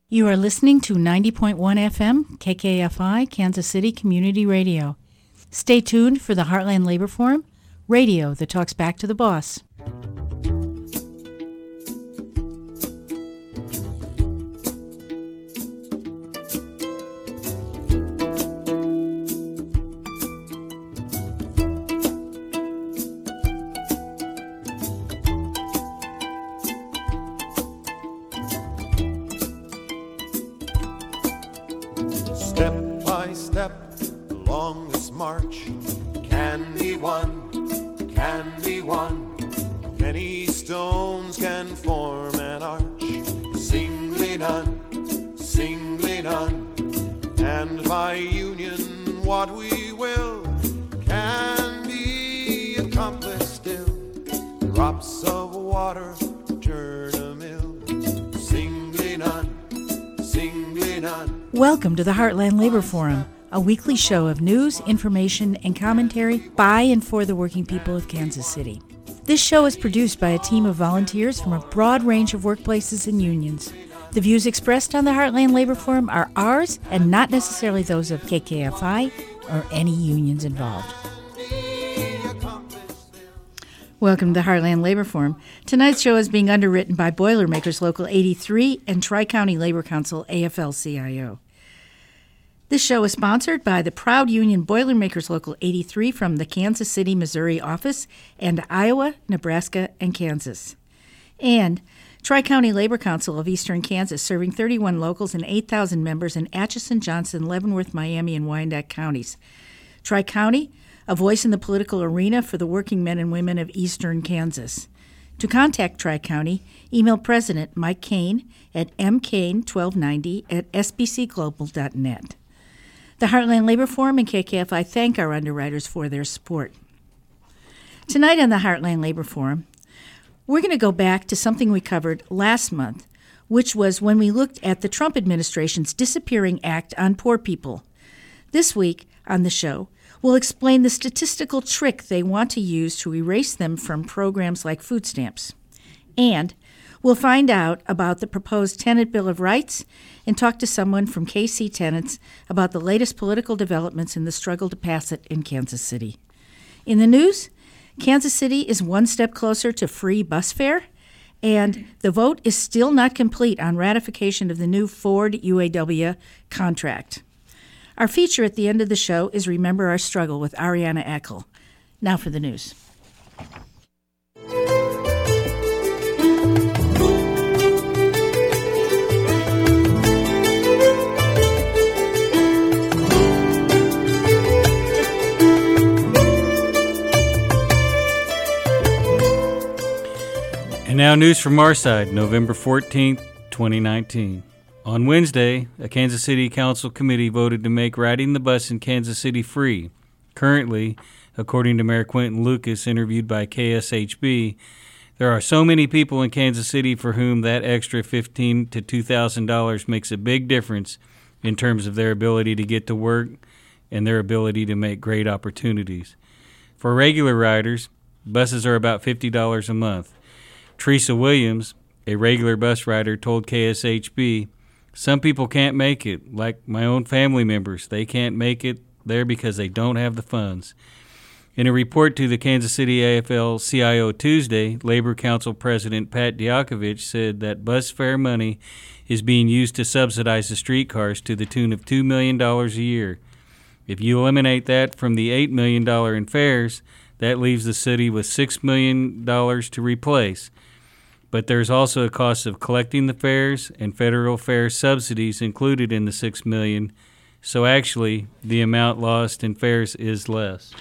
You are listening to 90.1 FM, KKFI, Kansas City Community Radio. Stay tuned for the Heartland Labor Forum, radio that talks back to the boss. Step by step along this march can be won. Many stones can form an arch, singly none, and by union what we will can be accomplished still. Drops of water turn a mill, singly none. Welcome to the Heartland Labor Forum, a weekly show of news, information, and commentary by and for the working people of Kansas City. This show is produced by a team of volunteers from a broad range of workplaces and unions. The views expressed on the Heartland Labor Forum are ours and not necessarily those of KKFI or any unions involved. Welcome to the Heartland Labor Forum. Tonight's show is being underwritten by Boilermakers Local 83 and Tri-County Labor Council AFL-CIO. This show is sponsored by the proud union Boilermakers Local 83 from the Kansas City, Missouri office and Iowa, Nebraska, and Kansas. And Tri-County Labor Council of Eastern Kansas, serving 31 locals and 8,000 members in Atchison, Johnson, Leavenworth, Miami, and Wyandotte counties. Tri-County, a voice in the political arena for the working men and women of Eastern Kansas. To contact Tri-County, email President Mike Kane at mkane1290@sbcglobal.net. The Heartland Labor Forum and KKFI thank our underwriters for their support. Tonight on the Heartland Labor Forum, we're going to go back to something we covered last month, which was when we looked at the Trump administration's Disappearing Act on poor people. This week on the show, we'll explain the statistical trick they want to use to erase them from programs like food stamps. And we'll find out about the proposed Tenant Bill of Rights and talk to someone from KC Tenants about the latest political developments in the struggle to pass it in Kansas City. In the news, Kansas City is one step closer to free bus fare, and the vote is still not complete on ratification of the new Ford UAW contract. Our feature at the end of the show is Remember Our Struggle with Ariana Eckel. Now for the news. And now news from our side, November 14th, 2019. On Wednesday, a Kansas City Council committee voted to make riding the bus in Kansas City free. Currently, according to Mayor Quentin Lucas, interviewed by KSHB, there are so many people in Kansas City for whom that extra $1,500 to $2,000 makes a big difference in terms of their ability to get to work and their ability to make great opportunities. For regular riders, buses are about $50 a month. Teresa Williams, a regular bus rider, told KSHB, "Some people can't make it, like my own family members. They can't make it there because they don't have the funds." In a report to the Kansas City AFL-CIO Tuesday, Labor Council President Pat Diakovich said that bus fare money is being used to subsidize the streetcars to the tune of $2 million a year. If you eliminate that from the $8 million in fares, that leaves the city with $6 million to replace. But there's also a cost of collecting the fares and federal fare subsidies included in the $6 million, so actually the amount lost in fares is less.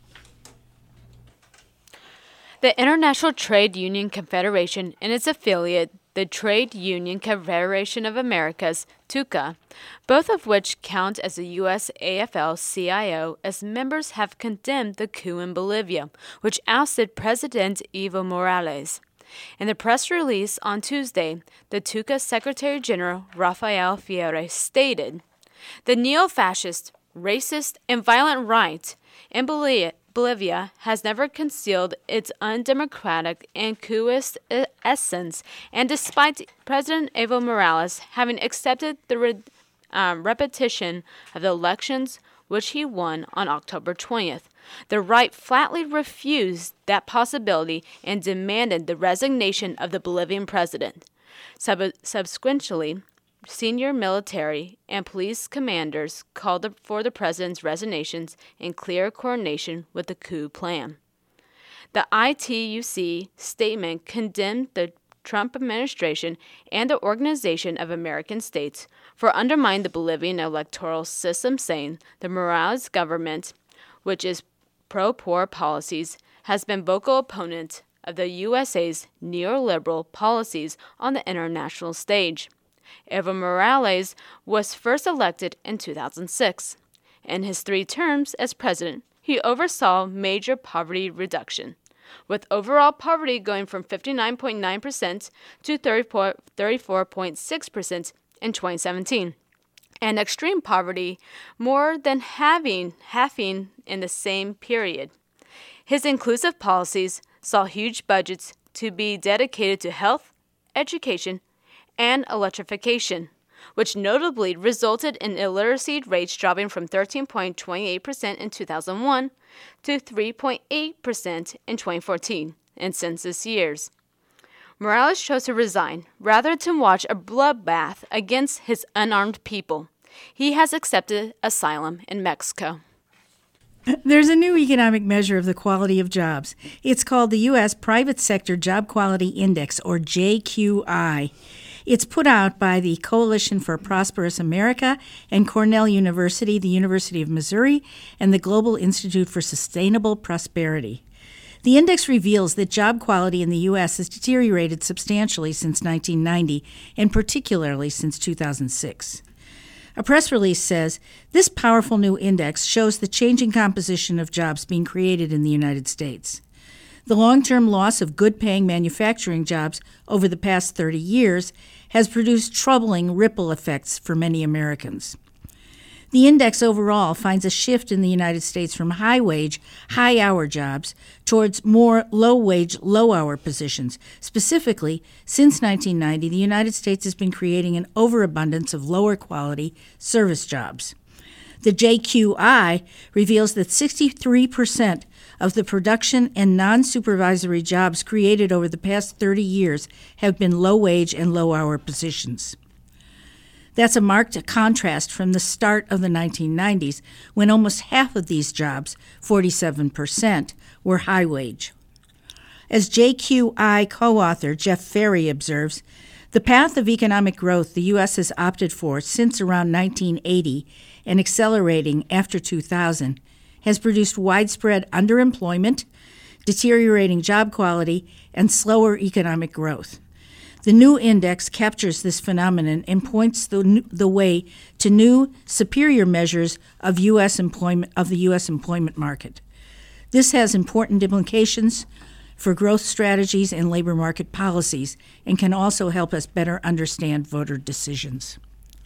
The International Trade Union Confederation and its affiliate, the Trade Union Confederation of Americas, TUCA, both of which count as a U.S. AFL-CIO, as members have condemned the coup in Bolivia, which ousted President Evo Morales. In the press release on Tuesday, the TUCA Secretary General Rafael Fiore stated, "The neo-fascist, racist, and violent right in Bolivia Bolivia has never concealed its undemocratic and coupist essence, and despite President Evo Morales having accepted the repetition of the elections which he won on October 20th, the right flatly refused that possibility and demanded the resignation of the Bolivian president. Subsequently, senior military and police commanders called for the president's resignations in clear coordination with the coup plan. The ITUC statement condemned the Trump administration and the Organization of American States for undermining the Bolivian electoral system, saying the Morales government, which is pro-poor policies, has been vocal opponent of the USA's neoliberal policies on the international stage. Evo Morales was first elected in 2006. In his 3 terms as president, he oversaw major poverty reduction, with overall poverty going from 59.9% to 34.6% in 2017, and extreme poverty more than halving in the same period. His inclusive policies saw huge budgets to be dedicated to health, education, and electrification, which notably resulted in illiteracy rates dropping from 13.28% in 2001 to 3.8% in 2014 in census years. Morales chose to resign rather than watch a bloodbath against his unarmed people. He has accepted asylum in Mexico. There's a new economic measure of the quality of jobs. It's called the U.S. Private Sector Job Quality Index, or JQI. It's put out by the Coalition for a Prosperous America and Cornell University, the University of Missouri, and the Global Institute for Sustainable Prosperity. The index reveals that job quality in the U.S. has deteriorated substantially since 1990, and particularly since 2006. A press release says, this powerful new index shows the changing composition of jobs being created in the United States. The long-term loss of good-paying manufacturing jobs over the past 30 years has produced troubling ripple effects for many Americans. The index overall finds a shift in the United States from high-wage, high-hour jobs towards more low-wage, low-hour positions. Specifically, since 1990, the United States has been creating an overabundance of lower-quality service jobs. The JQI reveals that 63% of the production and non-supervisory jobs created over the past 30 years have been low-wage and low-hour positions. That's a marked contrast from the start of the 1990s, when almost half of these jobs, 47%, were high-wage. As JQI co-author Jeff Ferry observes, the path of economic growth the U.S. has opted for since around 1980 and accelerating after 2000 has produced widespread underemployment, deteriorating job quality, and slower economic growth. The new index captures this phenomenon and points the way to new, superior measures of U.S. employment of the U.S. employment market. This has important implications for growth strategies and labor market policies and can also help us better understand voter decisions.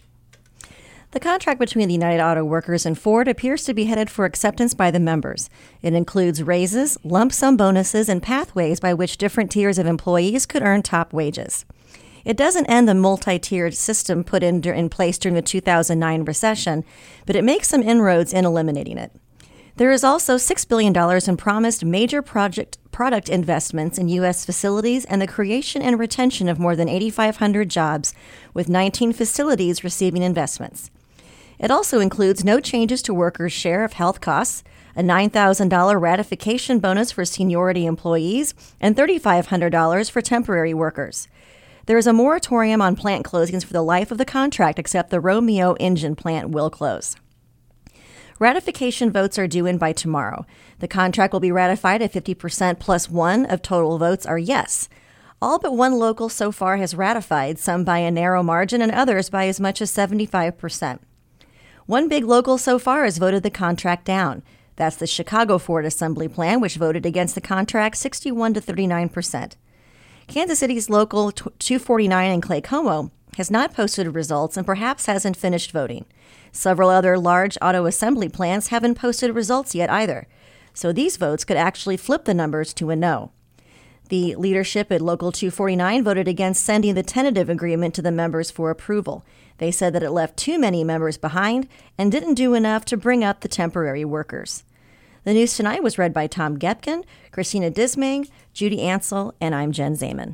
The contract between the United Auto Workers and Ford appears to be headed for acceptance by the members. It includes raises, lump sum bonuses, and pathways by which different tiers of employees could earn top wages. It doesn't end the multi-tiered system put in place during the 2009 recession, but it makes some inroads in eliminating it. There is also $6 billion in promised major product investments in U.S. facilities and the creation and retention of more than 8,500 jobs, with 19 facilities receiving investments. It also includes no changes to workers' share of health costs, a $9,000 ratification bonus for seniority employees, and $3,500 for temporary workers. There is a moratorium on plant closings for the life of the contract, except the Romeo engine plant will close. Ratification votes are due in by tomorrow. The contract will be ratified if 50% plus 1 of total votes are yes. All but one local so far has ratified, some by a narrow margin and others by as much as 75%. One big local so far has voted the contract down. That's the Chicago Ford Assembly Plant, which voted against the contract 61 to 39%. Kansas City's local 249 in Clay Como has not posted results and perhaps hasn't finished voting. Several other large auto assembly plants haven't posted results yet either. so these votes could actually flip the numbers to a no. The leadership at Local 249 voted against sending the tentative agreement to the members for approval. They said that it left too many members behind and didn't do enough to bring up the temporary workers. The news tonight was read by Tom Gepkin, Christina Dismang, Judy Ansel, and I'm Jen Zaman.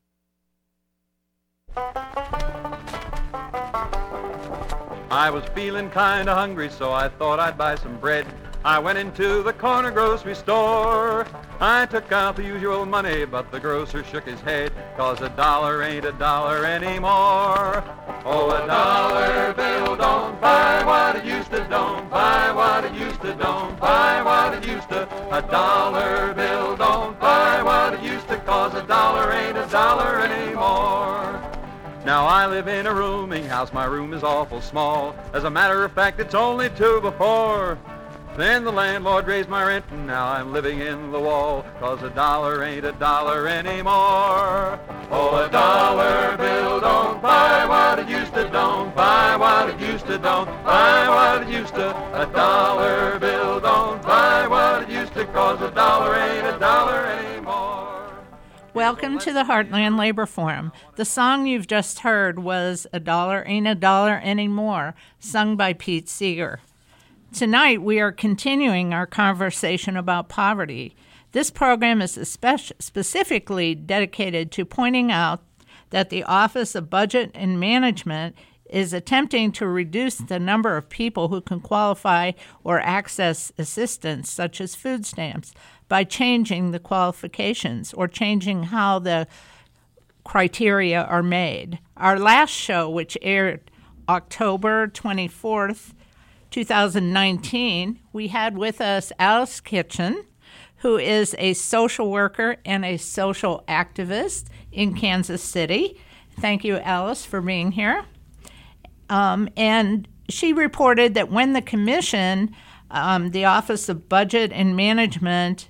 I was feeling kinda hungry, so I thought I'd buy some bread. I went into the corner grocery store. I took out the usual money, but the grocer shook his head, 'cause a dollar ain't a dollar anymore. Oh, a dollar bill don't buy what it used to, don't buy what it used to, don't buy what it used to. A dollar bill don't buy what it used to, 'cause a dollar ain't a dollar anymore. Now I live in a rooming house, my room is awful small. As a matter of fact, it's only 2 before. Then the landlord raised my rent and now I'm living in the wall, 'cause a dollar ain't a dollar anymore. Oh, a dollar bill don't buy what it used to, don't buy what it used to, don't buy what it used to. A dollar bill don't buy what it used to, 'cause a dollar ain't a dollar anymore. Welcome to the Heartland Labor Forum. The song you've just heard was A Dollar Ain't a Dollar Anymore, sung by Pete Seeger. Tonight we are continuing our conversation about poverty. This program is specifically dedicated to pointing out that the Office of Budget and Management is attempting to reduce the number of people who can qualify or access assistance, such as food stamps, by changing the qualifications or changing how the criteria are made. Our last show, which aired October 24th, 2019, we had with us Alice Kitchen, who is a social worker and a social activist in Kansas City. Thank you, Alice, for being here. And she reported that when the commission, the Office of Budget and Management,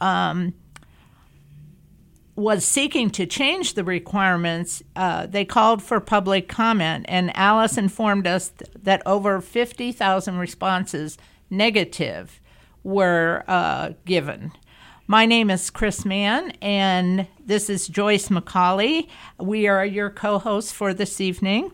was seeking to change the requirements, they called for public comment, and Alice informed us that over 50,000 responses, negative, were given. My name is Chris Mann, and this is Joyce McCauley. We are your co-hosts for this evening.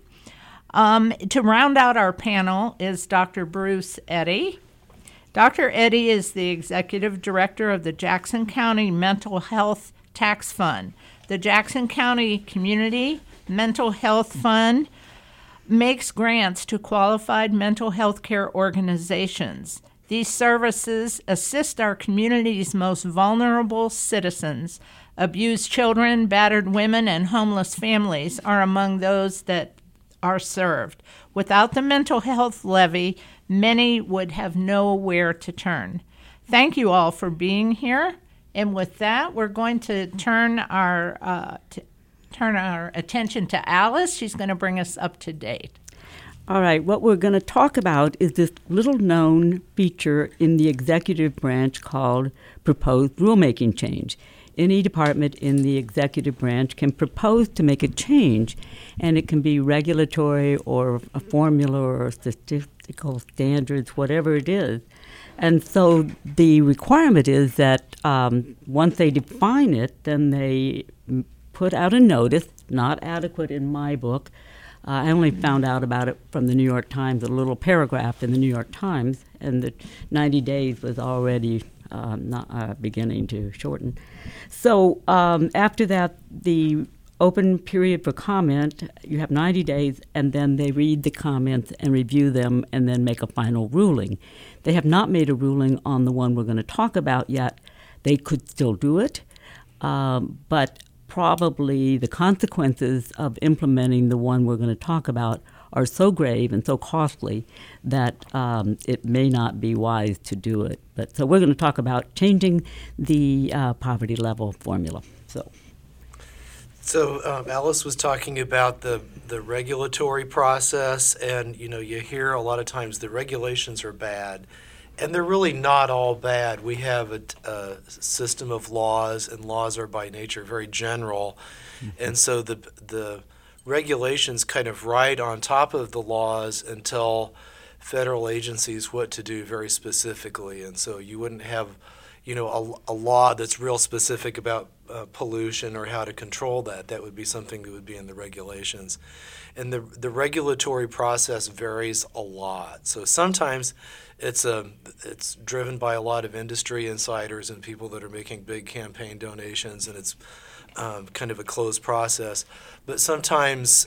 To round out our panel is Dr. Bruce Eddy. Dr. Eddy is the executive director of the Jackson County Mental Health Tax Fund. The Jackson County Community Mental Health Fund makes grants to qualified mental health care organizations. These services assist our community's most vulnerable citizens. Abused children, battered women, and homeless families are among those that are served. Without the mental health levy, many would have nowhere to turn. Thank you all for being here. And with that, we're going to turn our attention to Alice. She's going to bring us up to date. All right, what we're going to talk about is this little-known feature in the executive branch called proposed rulemaking change. Any department in the executive branch can propose to make a change, and it can be regulatory or a formula or statistical standards, whatever it is. And so the requirement is that once they define it, then they put out a notice, not adequate in my book. I only found out about it from the New York Times, a little paragraph in the New York Times, and the 90 days was already beginning to shorten. So after that, the open period for comment, you have 90 days, and then they read the comments and review them and then make a final ruling. They have not made a ruling on the one we're going to talk about yet. They could still do it, but probably the consequences of implementing the one we're going to talk about are so grave and so costly that it may not be wise to do it. But so we're going to talk about changing the poverty level formula. So Alice was talking about the regulatory process, and you hear a lot of times the regulations are bad, and they're really not all bad. We have a system of laws, and laws are by nature very general, and so the regulations kind of ride on top of the laws and tell federal agencies what to do very specifically, and so you wouldn't have a law that's real specific about pollution or how to control that. That would be something that would be in the regulations. And the regulatory process varies a lot. So sometimes it's driven by a lot of industry insiders and people that are making big campaign donations, and it's kind of a closed process. But sometimes,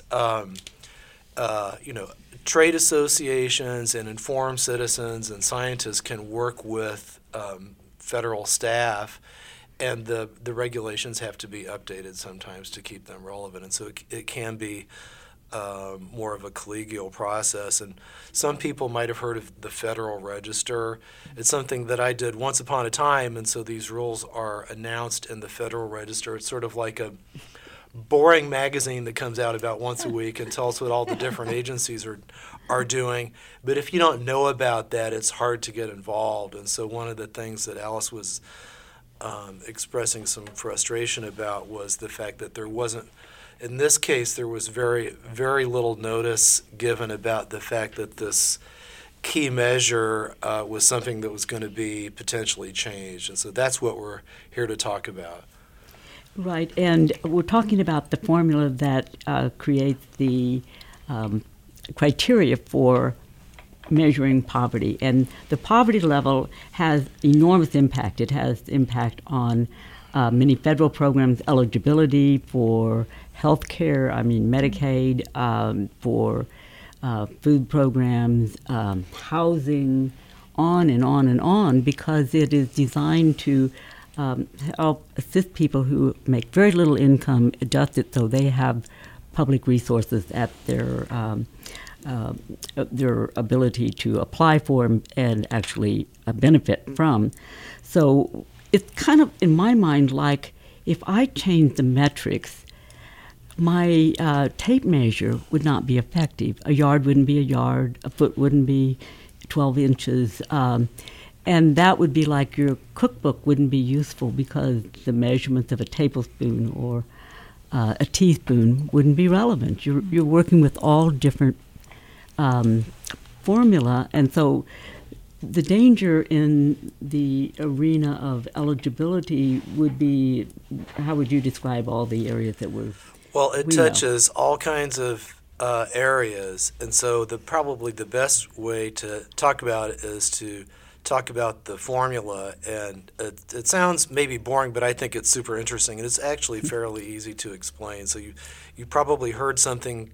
trade associations and informed citizens and scientists can work with federal staff, and the regulations have to be updated sometimes to keep them relevant. And so it can be more of a collegial process. And some people might have heard of the Federal Register. It's something that I did once upon a time, and so these rules are announced in the Federal Register. It's sort of like a boring magazine that comes out about once a week and tells what all the different agencies are doing. But if you don't know about that, it's hard to get involved. And so one of the things that Alice was expressing some frustration about was the fact that there wasn't, in this case, there was very, very little notice given about the fact that this key measure was something that was going to be potentially changed. And so that's what we're here to talk about. Right, and we're talking about the formula that creates the criteria for measuring poverty. And the poverty level has enormous impact. It has impact on many federal programs, eligibility for health care, Medicaid, for food programs, housing, on and on and on, because it is designed to help assist people who make very little income, adjust it so they have public resources at their ability to apply for and actually benefit from. So it's kind of, in my mind, like if I change the metrics, my tape measure would not be effective. A yard wouldn't be a yard, a foot wouldn't be 12 inches, and that would be like your cookbook wouldn't be useful because the measurements of a tablespoon or a teaspoon wouldn't be relevant. You're working with all different formula, and so the danger in the arena of eligibility would be, how would you describe all the areas that we're... Well, it touches all kinds of areas, and so probably the best way to talk about it is to talk about the formula. And it sounds maybe boring, but I think it's super interesting, and it's actually fairly easy to explain. So you probably heard something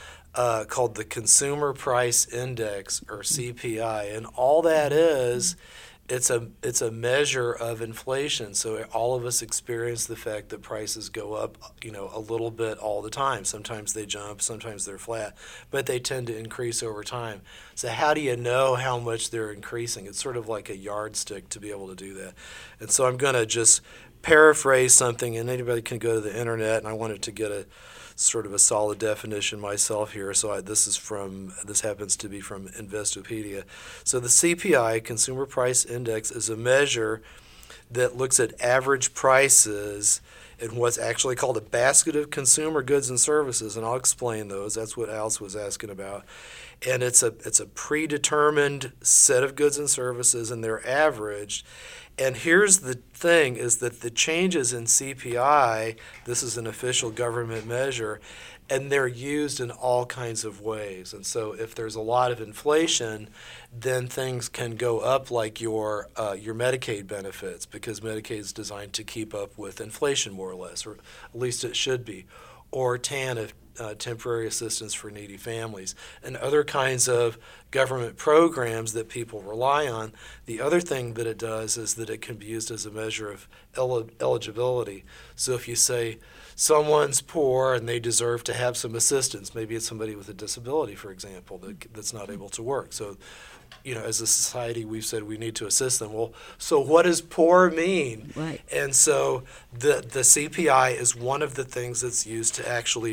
called the Consumer Price Index, or CPI, and all that is, it's a measure of inflation. So all of us experience the fact that prices go up, a little bit all the time. Sometimes they jump, sometimes they're flat, but they tend to increase over time. So how do you know how much they're increasing? It's sort of like a yardstick to be able to do that. And so I'm going to just paraphrase something, and anybody can go to the internet, and I wanted to get a sort of a solid definition myself here. So this happens to be from Investopedia. So the CPI, Consumer Price Index, is a measure that looks at average prices in what's actually called a basket of consumer goods and services, and I'll explain those. That's what Alice was asking about. And it's a predetermined set of goods and services, and they're averaged. And here's the thing, is that the changes in CPI, this is an official government measure, and they're used in all kinds of ways. And so if there's a lot of inflation, then things can go up, like your Medicaid benefits, because Medicaid is designed to keep up with inflation more or less, or at least it should be. Or TANF, temporary assistance for needy families, and other kinds of government programs that people rely on. The other thing that it does is that it can be used as a measure of eligibility. So if you say someone's poor and they deserve to have some assistance, maybe it's somebody with a disability, for example, that's not able to work. So, as a society, we've said we need to assist them. Well, so what does poor mean? Right. And so the CPI is one of the things that's used to actually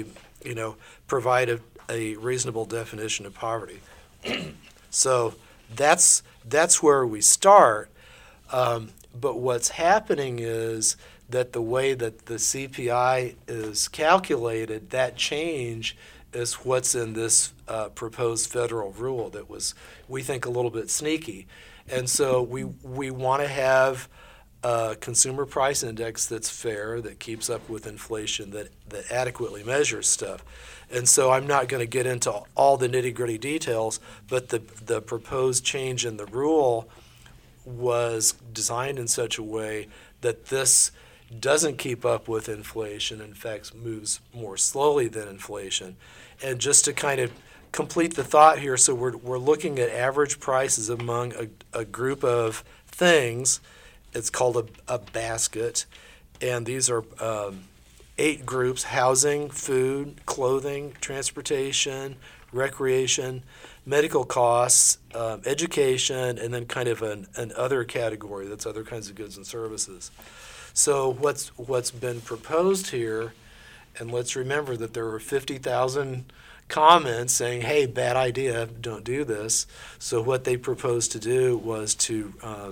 provide a reasonable definition of poverty. So that's where we start. But what's happening is that the way that the CPI is calculated, that change is what's in this proposed federal rule that was, we think, a little bit sneaky. And so we want to have a consumer price index that's fair, that keeps up with inflation, that adequately measures stuff. And so I'm not going to get into all the nitty-gritty details, but the proposed change in the rule was designed in such a way that this doesn't keep up with inflation, in fact moves more slowly than inflation. And just to kind of complete the thought here, so we're looking at average prices among a group of things. It's called a basket, and these are 8 groups: housing, food, clothing, transportation, recreation, medical costs, education, and then kind of an other category. That's other kinds of goods and services. So what's been proposed here, and let's remember that there were 50,000 comments saying, hey, bad idea, don't do this. So what they proposed to do was to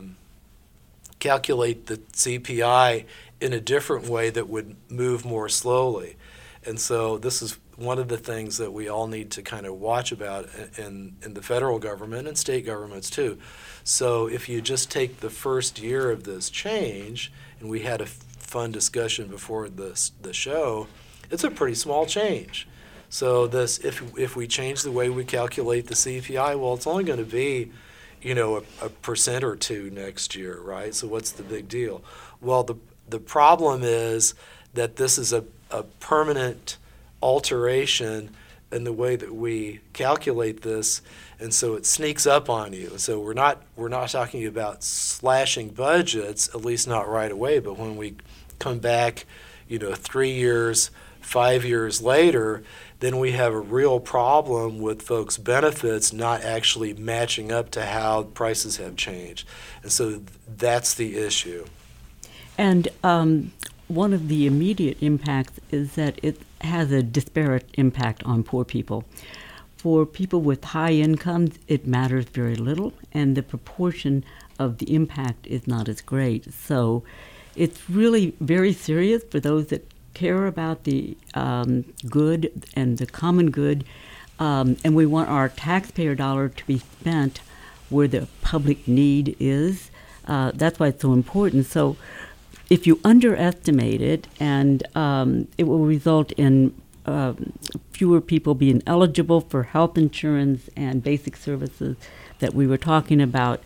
calculate the CPI in a different way that would move more slowly. And so this is one of the things that we all need to kind of watch about in the federal government and state governments too. So if you just take the first year of this change, and we had a fun discussion before the show, it's a pretty small change. So this, if we change the way we calculate the CPI, well, it's only going to be, a 1% or 2% next year, right? So what's the big deal? Well, the problem is that this is a permanent alteration in the way that we calculate this, and so it sneaks up on you. So we're not talking about slashing budgets, at least not right away, but when we come back, 3 years, 5 years later, then we have a real problem with folks' benefits not actually matching up to how prices have changed. And so that's the issue. And one of the immediate impacts is that it has a disparate impact on poor people. For people with high incomes, it matters very little, and the proportion of the impact is not as great. So it's really very serious for those that care about the good and the common good, and we want our taxpayer dollar to be spent where the public need is. That's why it's so important. So if you underestimate it, and it will result in fewer people being eligible for health insurance and basic services that we were talking about.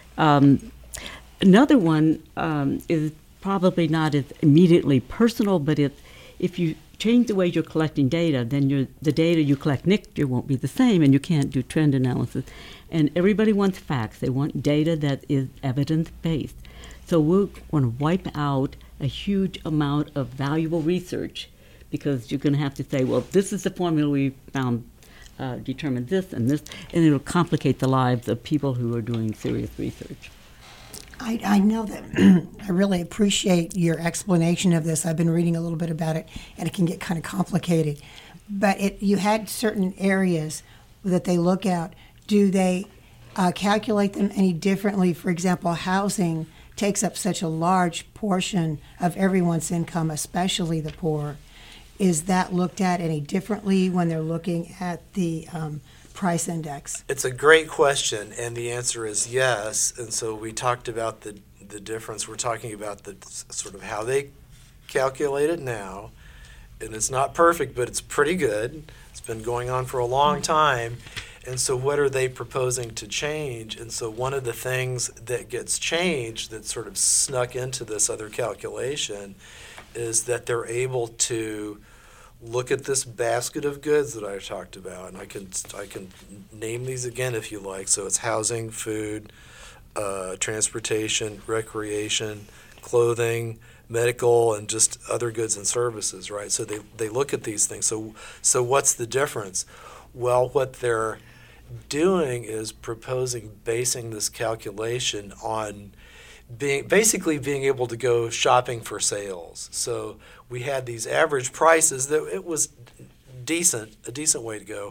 Another one is probably not as immediately personal, but if you change the way you're collecting data, then the data you collect next year won't be the same, and you can't do trend analysis. And everybody wants facts. They want data that is evidence-based. So we're going to wipe out a huge amount of valuable research, because you're going to have to say, well, this is the formula we found determined this and this, and it'll complicate the lives of people who are doing serious research. I know that I really appreciate your explanation of this. I've been reading a little bit about it, and it can get kind of complicated. But you had certain areas that they look at. Do they calculate them any differently? For example, housing takes up such a large portion of everyone's income, especially the poor. Is that looked at any differently when they're looking at the price index? It's a great question, and the answer is yes. And so we talked about the difference. We're talking about the sort of how they calculate it now, and it's not perfect, but it's pretty good. It's been going on for a long time. And so what are they proposing to change? And so one of the things that gets changed that sort of snuck into this other calculation is that they're able to look at this basket of goods that I talked about, and I can name these again if you like. So it's housing, food, transportation, recreation, clothing, medical, and just other goods and services, right? So they look at these things. So what's the difference? Well, what they're doing is basing this calculation on basically being able to go shopping for sales. So we had these average prices that it was a decent way to go,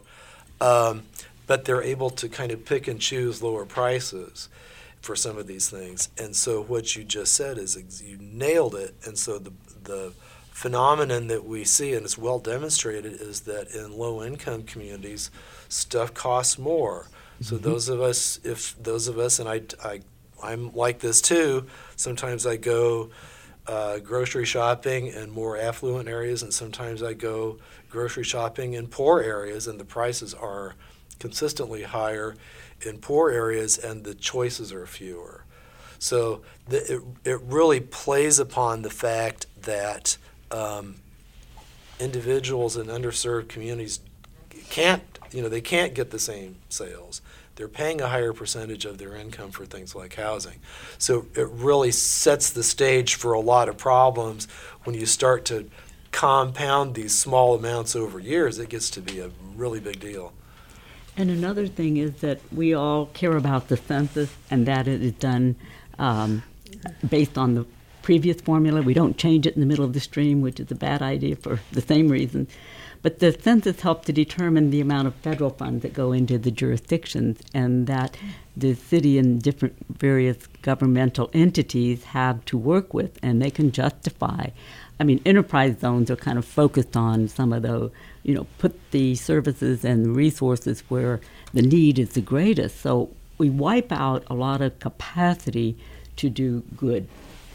but they're able to kind of pick and choose lower prices for some of these things. And so what you just said is you nailed it. And so the phenomenon that we see, and it's well demonstrated, is that in low-income communities, stuff costs more. So those of us, and I'm like this too. Sometimes I go grocery shopping in more affluent areas, and sometimes I go grocery shopping in poor areas, and the prices are consistently higher in poor areas, and the choices are fewer. So it really plays upon the fact that individuals in underserved communities can't get the same sales. They're paying a higher percentage of their income for things like housing. So it really sets the stage for a lot of problems. When you start to compound these small amounts over years, it gets to be a really big deal. And another thing is that we all care about the census, and that it is done based on the previous formula. We don't change it in the middle of the stream, which is a bad idea for the same reason. But the census helps to determine the amount of federal funds that go into the jurisdictions, and that the city and different various governmental entities have to work with, and they can justify. I mean, enterprise zones are kind of focused on some of the, put the services and resources where the need is the greatest. So we wipe out a lot of capacity to do good.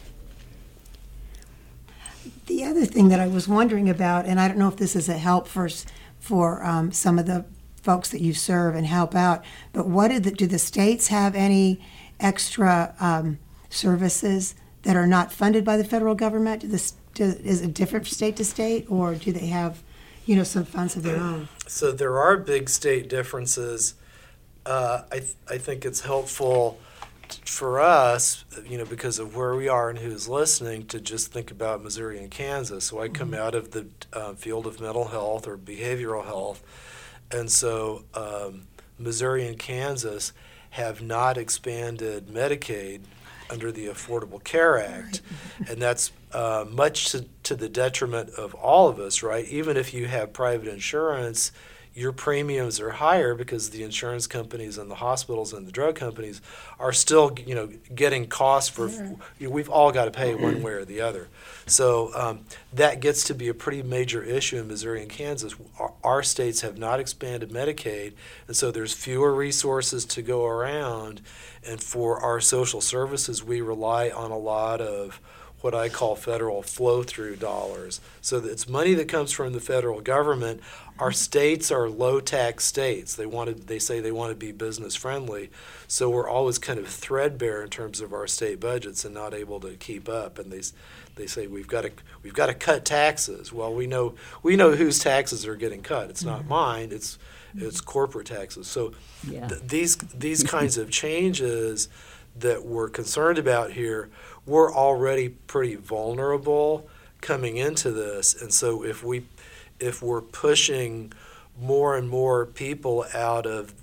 The other thing that I was wondering about, and I don't know if this is a help for some of the folks that you serve and help out, but do the states have any extra services that are not funded by the federal government? Is it different state to state, or do they have, some funds of their own? So there are big state differences. I think it's helpful for us, because of where we are and who's listening, to just think about Missouri and Kansas. So I come out of the field of mental health or behavioral health, and so Missouri and Kansas have not expanded Medicaid under the Affordable Care Act, and that's much to the detriment of all of us, right? Even if you have private insurance, your premiums are higher because the insurance companies and the hospitals and the drug companies are still, getting costs for. We've all got to pay one way or the other. So that gets to be a pretty major issue in Missouri and Kansas. Our states have not expanded Medicaid, and so there's fewer resources to go around. And for our social services, we rely on a lot of what I call federal flow-through dollars. So it's money that comes from the federal government. Our states are low-tax states. They say they want to be business-friendly, so we're always kind of threadbare in terms of our state budgets and not able to keep up. And they say we've got to cut taxes. Well, we know whose taxes are getting cut. It's not mine. It's corporate taxes. So these kinds of changes that we're concerned about here, we're already pretty vulnerable coming into this. And so if we're pushing more and more people out of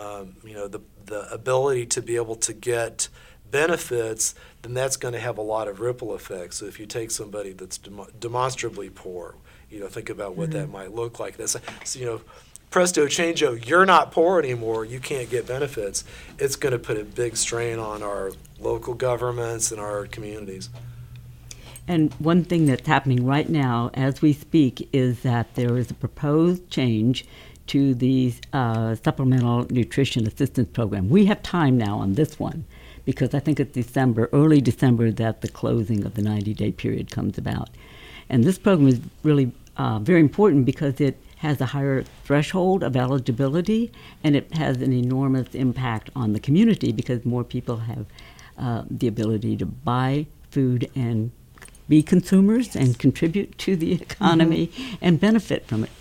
the ability to be able to get benefits, then that's going to have a lot of ripple effects. So if you take somebody that's demonstrably poor, think about what that might look like. That's presto changeo, you're not poor anymore, you can't get benefits. It's going to put a big strain on our local governments and our communities. And one thing that's happening right now as we speak is that there is a proposed change to the Supplemental Nutrition Assistance Program. We have time now on this one because I think it's early December, that the closing of the 90-day period comes about. And this program is really very important because it has a higher threshold of eligibility, and it has an enormous impact on the community because more people have the ability to buy food and be consumers and contribute to the economy and benefit from it.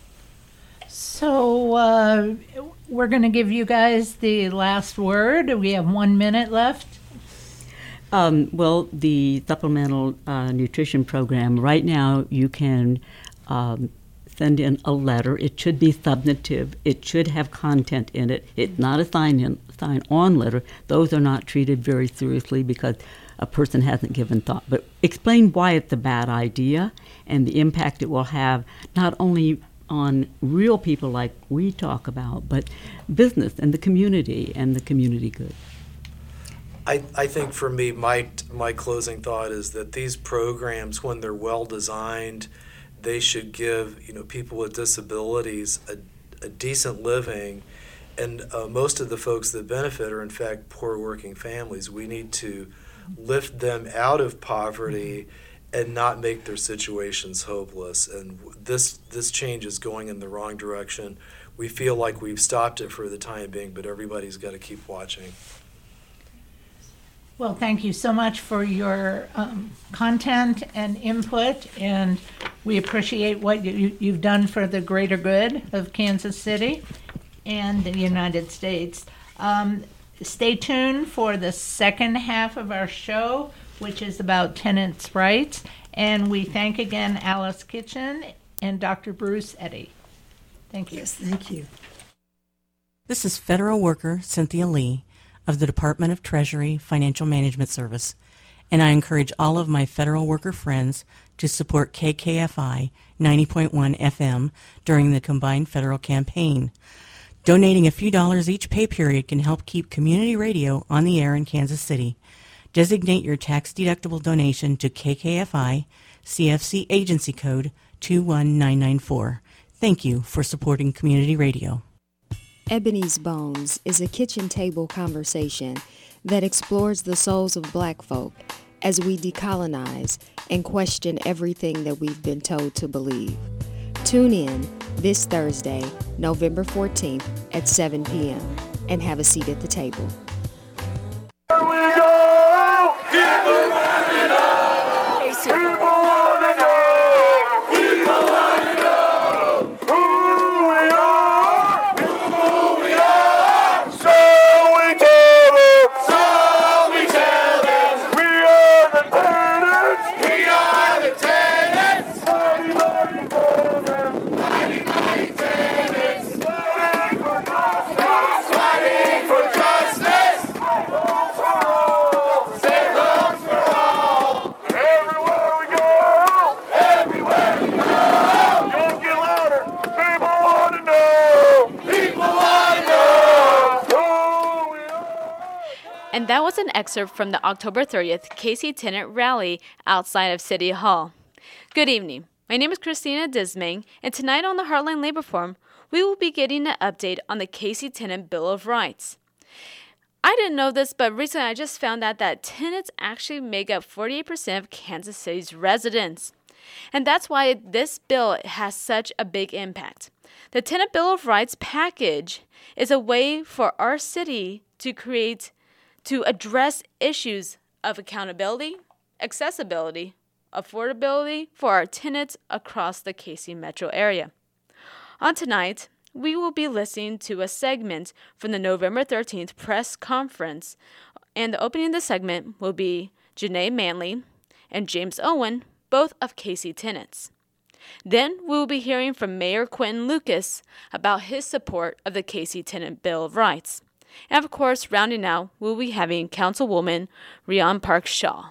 So we're going to give you guys the last word. We have 1 minute left. Well, the Supplemental Nutrition Program, right now you can send in a letter. It should be substantive. It should have content in it. It's not a sign-on letter. Those are not treated very seriously because a person hasn't given thought. But explain why it's a bad idea and the impact it will have not only on real people like we talk about, but business and the community good. I think for me, my closing thought is that these programs, when they're well designed, they should give people with disabilities a decent living And most of the folks that benefit are, in fact, poor working families. We need to lift them out of poverty and not make their situations hopeless. And this change is going in the wrong direction. We feel like we've stopped it for the time being, but everybody's got to keep watching. Well, thank you so much for your content and input, and we appreciate what you've done for the greater good of Kansas City and the United States. Stay tuned for the second half of our show, which is about tenants' rights, and we thank again Alice Kitchen and Dr. Bruce Eddy. Thank you. Yes, thank you. This is federal worker Cynthia Lee of the Department of Treasury Financial Management Service, and I encourage all of my federal worker friends to support KKFI 90.1 FM during the combined federal campaign. Donating a few dollars each pay period can help keep community radio on the air in Kansas City. Designate your tax-deductible donation to KKFI, CFC Agency Code 21994. Thank you for supporting community radio. Ebony's Bones is a kitchen table conversation that explores the souls of Black folk as we decolonize and question everything that we've been told to believe. Tune in this Thursday, November 14th at 7 p.m. and have a seat at the table. Here we go! People want to know! People want to know! People want to know who we are! Who we are! So we tell them! So we tell them! We are the tenants! We are the tenants! Mighty, mighty tenants! Mighty, mighty tenants! Fighting for justice! Fighting for justice! And that was an excerpt from the October 30th KC Tenant Rally outside of City Hall. Good evening. My name is Christina Dismang, and tonight on the Heartland Labor Forum, we will be getting an update on the KC Tenant Bill of Rights. I didn't know this, but recently I just found out that tenants actually make up 48% of Kansas City's residents. And that's why this bill has such a big impact. The Tenant Bill of Rights package is a way for our city to address issues of accountability, accessibility, affordability for our tenants across the KC metro area. On tonight, we will be listening to a segment from the November 13th press conference, and the opening of the segment will be Janae Manley and James Owen, both of KC tenants. Then we will be hearing from Mayor Quentin Lucas about his support of the KC Tenant Bill of Rights. And of course, rounding out, we'll be having Councilwoman Rian Park Shaw.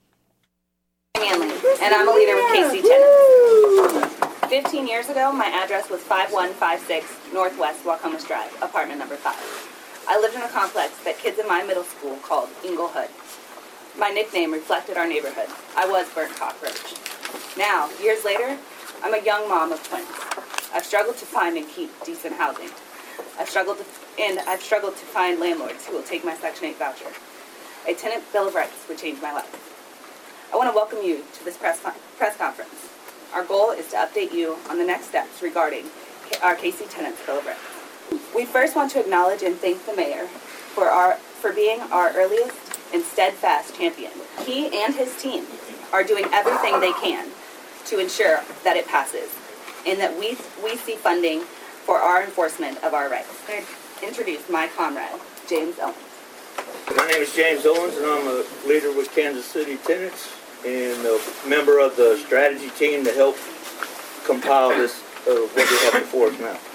Manley, and I'm a leader with KC Tenants. 15 years ago, my address was 5156 Northwest Waucomas Drive, apartment number 5. I lived in a complex that kids in my middle school called Inglehood. My nickname reflected our neighborhood. I was burnt cockroach. Now, years later, I'm a young mom of twins. I've struggled to find and keep decent housing. I've struggled to find landlords who will take my Section 8 voucher. A tenant bill of rights would change my life. I want to welcome you to this press conference. Our goal is to update you on the next steps regarding our KC Tenants Bill of Rights. We first want to acknowledge and thank the mayor for being our earliest and steadfast champion. He and his team are doing everything they can to ensure that it passes and that we see funding for our enforcement of our rights. I introduce my comrade, James Owens. My name is James Owens, and I'm a leader with Kansas City Tenants and a member of the strategy team to help compile this, what we have before us now.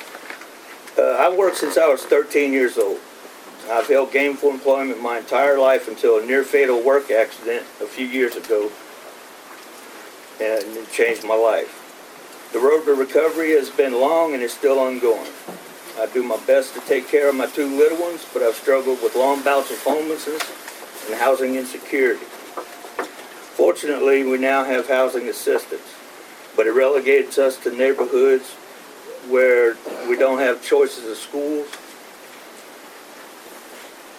I've worked since I was 13 years old. I've held gainful employment my entire life until a near-fatal work accident a few years ago, and it changed my life. The road to recovery has been long and is still ongoing. I do my best to take care of my 2 little ones, but I've struggled with long bouts of homelessness and housing insecurity. Fortunately, we now have housing assistance, but it relegates us to neighborhoods where we don't have choices of schools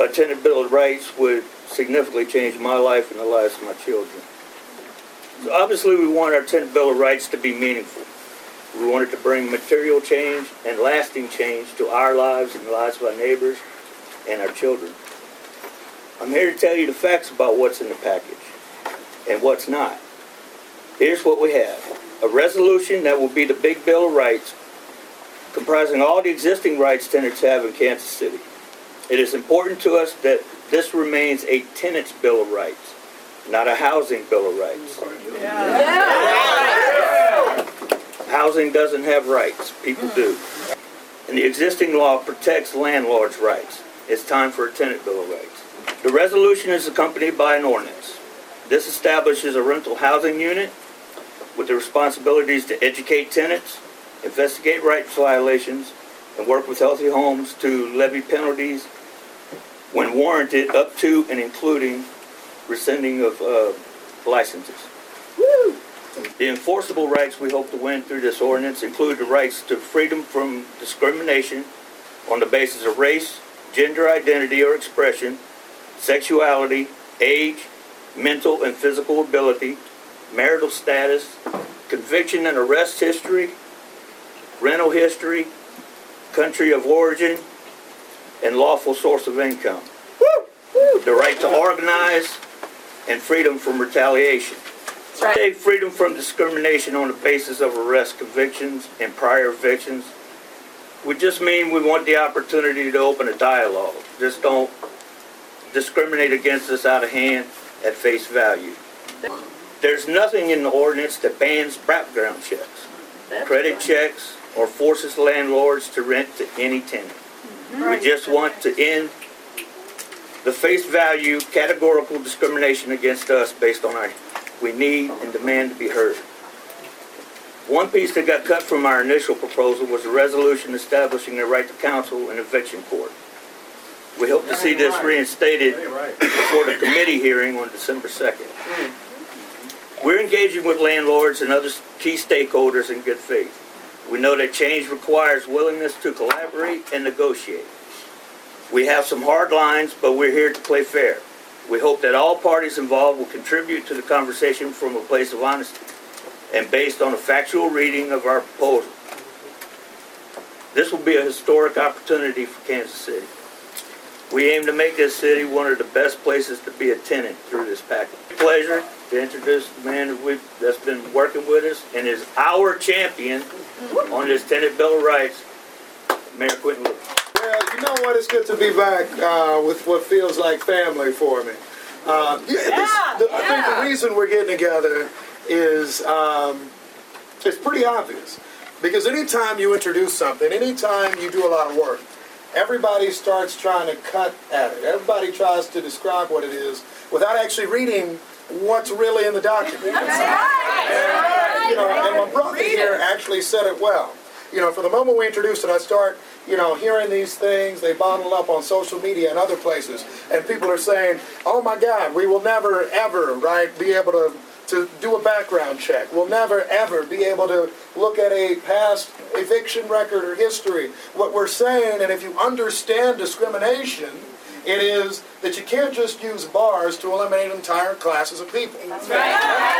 a tenant bill of rights would significantly change my life and the lives of my children. So obviously we want our tenant bill of rights to be meaningful. We want it to bring material change and lasting change to our lives and the lives of our neighbors and our children. I'm here to tell you the facts about what's in the package and what's not. Here's what we have. A resolution that will be the big Bill of Rights, comprising all the existing rights tenants have in Kansas City. It is important to us that this remains a tenant's Bill of Rights, not a housing Bill of Rights. Housing doesn't have rights, people do. And the existing law protects landlords' rights. It's time for a tenant Bill of Rights. The resolution is accompanied by an ordinance. This establishes a rental housing unit with the responsibilities to educate tenants, investigate rights violations, and work with Healthy Homes to levy penalties when warranted up to and including rescinding of licenses. The enforceable rights we hope to win through this ordinance include the rights to freedom from discrimination on the basis of race, gender identity or expression, sexuality, age, mental and physical ability, marital status, conviction and arrest history, rental history, country of origin, and lawful source of income. The right to organize and freedom from retaliation. Right. Freedom from discrimination on the basis of arrest convictions and prior evictions would just mean we want the opportunity to open a dialogue. Just don't discriminate against us out of hand at face value. There's nothing in the ordinance that bans background checks, credit checks, or forces landlords to rent to any tenant. We just want to end the face value categorical discrimination against us based on our we need and demand to be heard. One piece that got cut from our initial proposal was a resolution establishing the right to counsel in eviction court. We hope to see this reinstated before the committee hearing on December 2nd. We're engaging with landlords and other key stakeholders in good faith. We know that change requires willingness to collaborate and negotiate. We have some hard lines, but we're here to play fair. We hope that all parties involved will contribute to the conversation from a place of honesty and based on a factual reading of our proposal. This will be a historic opportunity for Kansas City. We aim to make this city one of the best places to be a tenant through this package. Pleasure to introduce the man that's been working with us and is our champion on this tenant Bill of Rights, Mayor Quentin Lewis. Well, you know what? It's good to be back with what feels like family for me. I think the reason we're getting together is it's pretty obvious. Because anytime you introduce something, anytime you do a lot of work, everybody starts trying to cut at it. Everybody tries to describe what it is without actually reading what's really in the document. And my brother here actually said it well. From the moment we introduced it, I start, hearing these things. They bottle up on social media and other places. And people are saying, oh my God, we will never, ever, be able to do a background check. We'll never, ever be able to look at a past eviction record or history. What we're saying, and if you understand discrimination, it is that you can't just use bars to eliminate entire classes of people. That's right.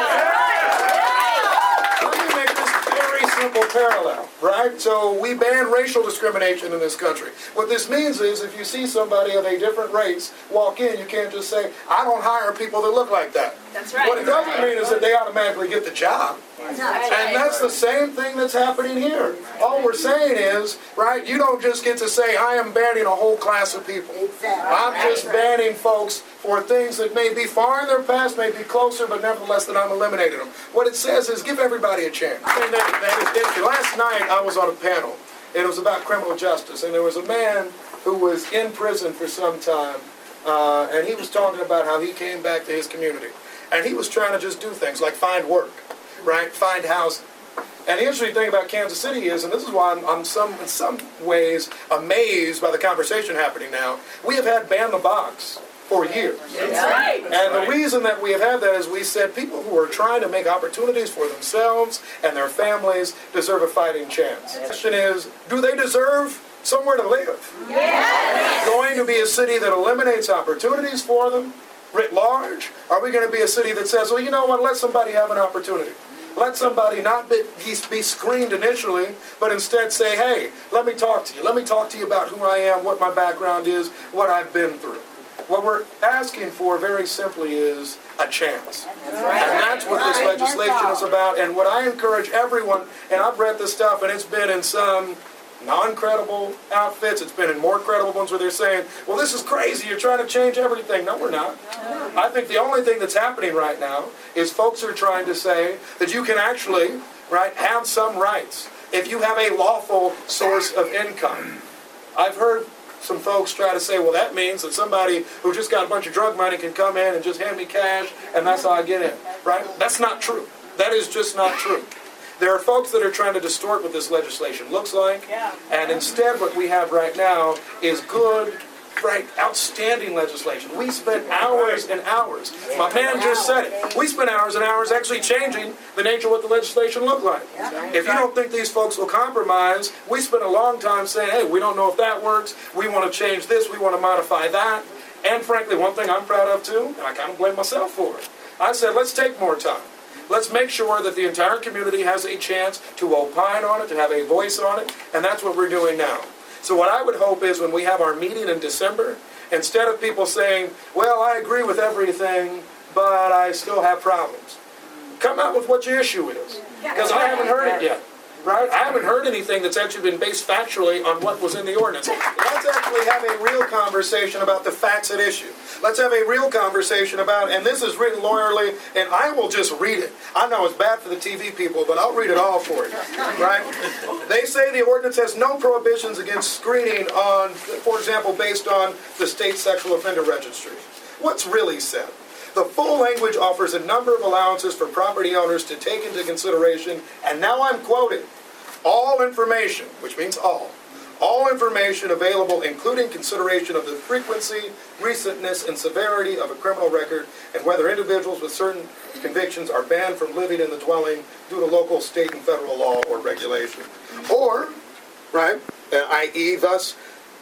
Let me make this very simple parallel, right? So we ban racial discrimination in this country. What this means is if you see somebody of a different race walk in, you can't just say, I don't hire people that look like that. That's right. What it doesn't mean is that they automatically get the job. And that's the same thing that's happening here. All we're saying is, you don't just get to say, I am banning a whole class of people. I'm just banning folks for things that may be far in their past, may be closer, but nevertheless that I'm eliminating them. What it says is give everybody a chance. Last night I was on a panel. It was about criminal justice, and there was a man who was in prison for some time, and he was talking about how he came back to his community. And he was trying to just do things like find work. Find housing. And the interesting thing about Kansas City is, and this is why I'm in some ways amazed by the conversation happening now, we have had ban the box for years. Right. And the reason that we have had that is we said people who are trying to make opportunities for themselves and their families deserve a fighting chance. The question is, do they deserve somewhere to live? Yes. Going going to be a city that eliminates opportunities for them, writ large? Are we going to be a city that says, well, you know what, let somebody have an opportunity? Let somebody not be screened initially, but instead say, hey, let me talk to you. Let me talk to you about who I am, what my background is, what I've been through. What we're asking for very simply is a chance. And that's what this legislation is about. And what I encourage everyone, and I've read this stuff, and it's been in some non-credible outfits, it's been in more credible ones where they're saying, well, this is crazy, you're trying to change everything. No, we're not. I think the only thing that's happening right now is folks are trying to say that you can actually, right, have some rights if you have a lawful source of income. I've heard some folks try to say, well, that means that somebody who just got a bunch of drug money can come in and just hand me cash and that's how I get in, right? That's not true. That is just not true. There are folks that are trying to distort what this legislation looks like, and instead what we have right now is good, right, outstanding legislation. We spent hours and hours. My man just said it. We spent hours and hours actually changing the nature of what the legislation looked like. If you don't think these folks will compromise, we spent a long time saying, hey, we don't know if that works. We want to change this. We want to modify that. And frankly, one thing I'm proud of too, and I kind of blame myself for it, I said, let's take more time. Let's make sure that the entire community has a chance to opine on it, to have a voice on it, and that's what we're doing now. So what I would hope is when we have our meeting in December, instead of people saying, well, I agree with everything, but I still have problems, come out with what your issue is. Because I haven't heard it yet. Right? I haven't heard anything that's actually been based factually on what was in the ordinance. Let's actually have a real conversation about the facts at issue. Let's have a real conversation about, and this is written lawyerly, and I will just read it. I know it's bad for the TV people, but I'll read it all for you. Right? They say the ordinance has no prohibitions against screening on, for example, based on the state sexual offender registry. What's really said? The full language offers a number of allowances for property owners to take into consideration, and now I'm quoting, all information, which means all information available, including consideration of the frequency, recentness, and severity of a criminal record, and whether individuals with certain convictions are banned from living in the dwelling due to local, state, and federal law or regulation. Or, right, i.e., thus,